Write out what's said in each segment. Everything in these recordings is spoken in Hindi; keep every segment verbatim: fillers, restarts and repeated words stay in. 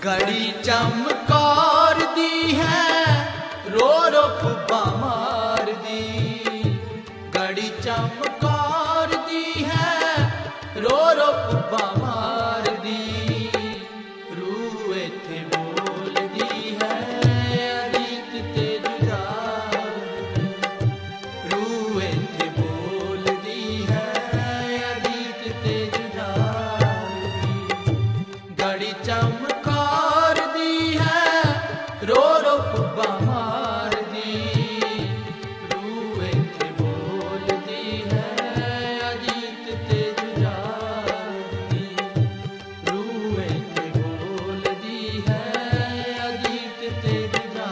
घड़ी चमकार दी है रो रो पुब्बा मार दी। घड़ी चमकार दी है रो रो पुब्बा मार दी। रूह इत्थे बोल दी है अदीत ते जुदा। रूह इत्थे बोल दी है अदीत ते जुदा। घड़ी चमकार दी है रो रो पुब्बा मार दी। रूह इत्थे बोल दी है अदीत ते जुदा। रूह इत्थे बोल दी है अदीत ते जुदा।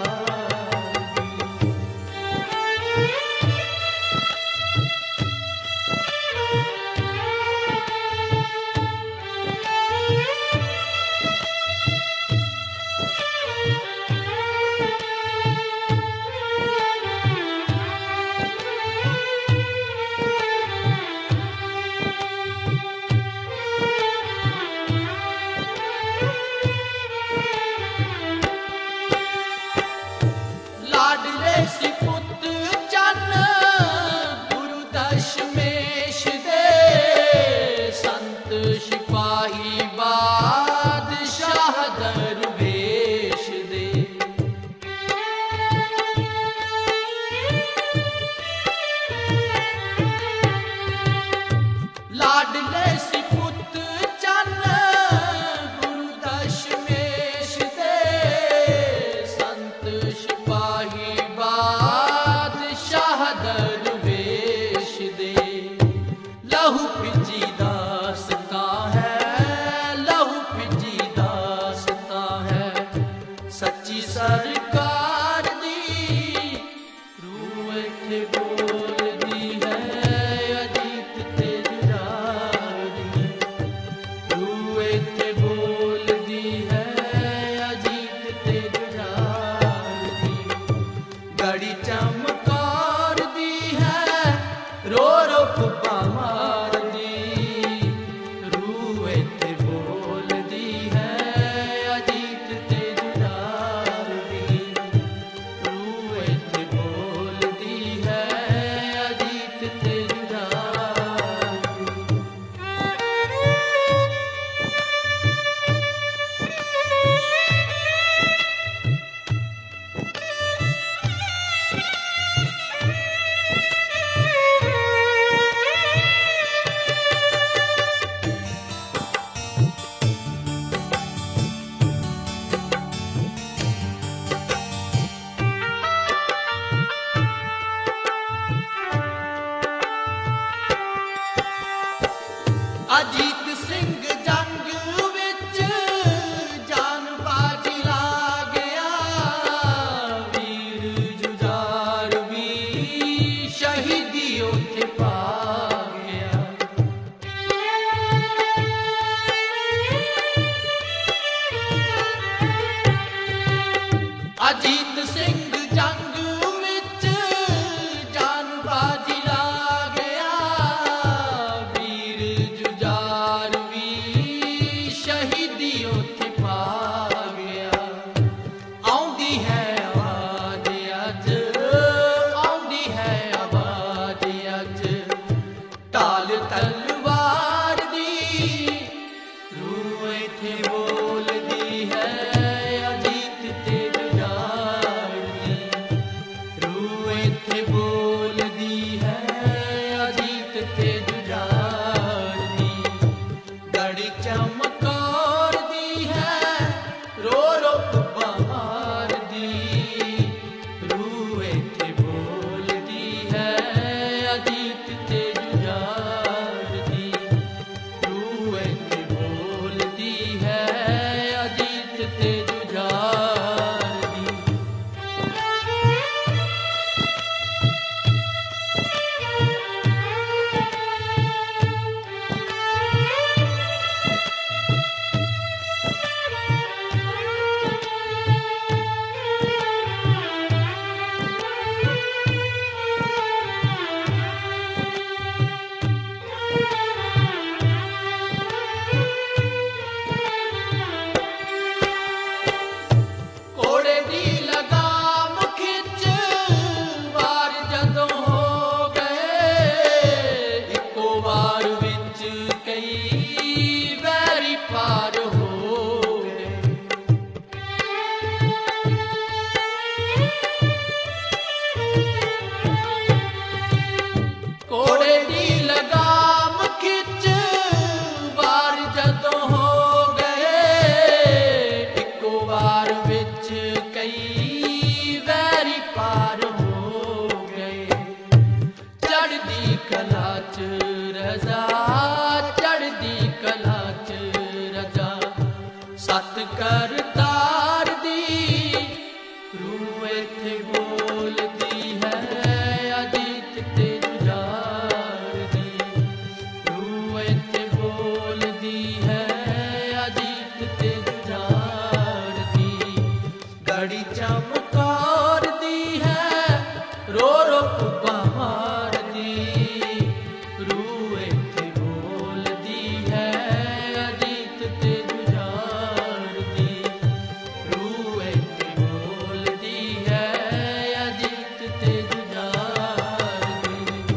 करतार दी रूह इत्थे बोलदी है अजीत ते जुझार दी रूह इत्थे बोलदी है अजीत ते जुझार दी गड़ी चमकार दी है रो रो पुब्बा मार दी रूह इत्थे बोलदी है अजीत ते जुझार दी रूह इत्थे बोलदी है अजीत ते जुझार दी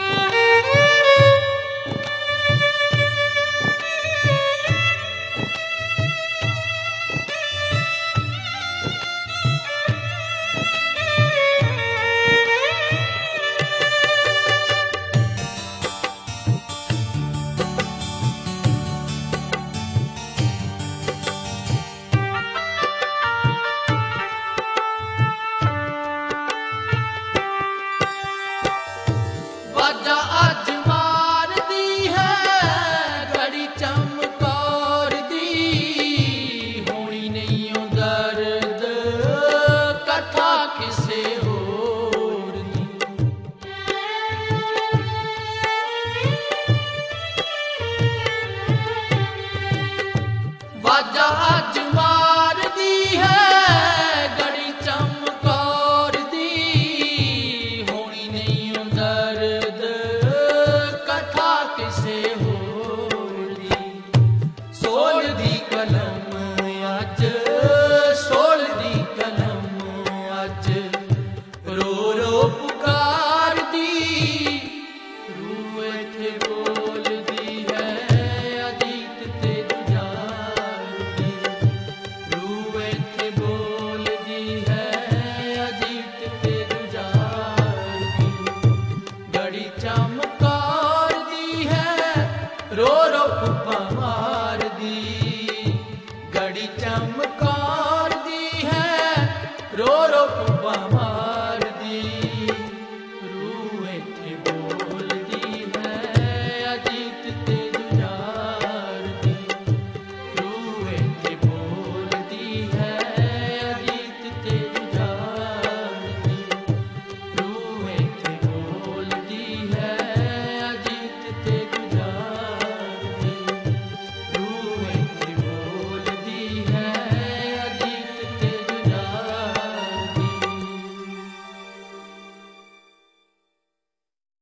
वाजा अज मार दी है घड़ी चमकार दी होनी नहीं ओ दर्द कथा किसे होर दी वाजा अज मार दी है घड़ी चमकार दी होनी नहीं ओ दर्द कथा किसे होर दी सोल दी कलम अज सोल दी कलम अज रो रो पुकार दी रूह इत्थे बोलदी है अजीत ते जुझार दी रूह इत्थे बोलदी है अजीत ते जुझार दी गड़ी चमकार दी है रो रो पुब्बा मार दी गड़ी चमकार दी है रो रो पुब्बा